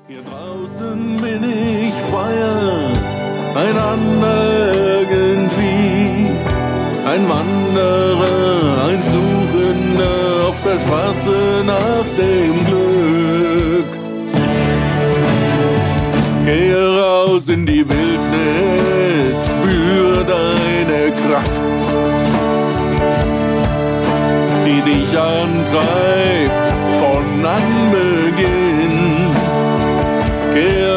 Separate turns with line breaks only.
Hier draußen bin ich freier, ein anderer irgendwie, ein Wanderer, ein Suchender auf der Straße nach dem Glück. Gehe raus in die Wildnis, spür deine Kraft, die dich antreibt von Anbeginn. Geh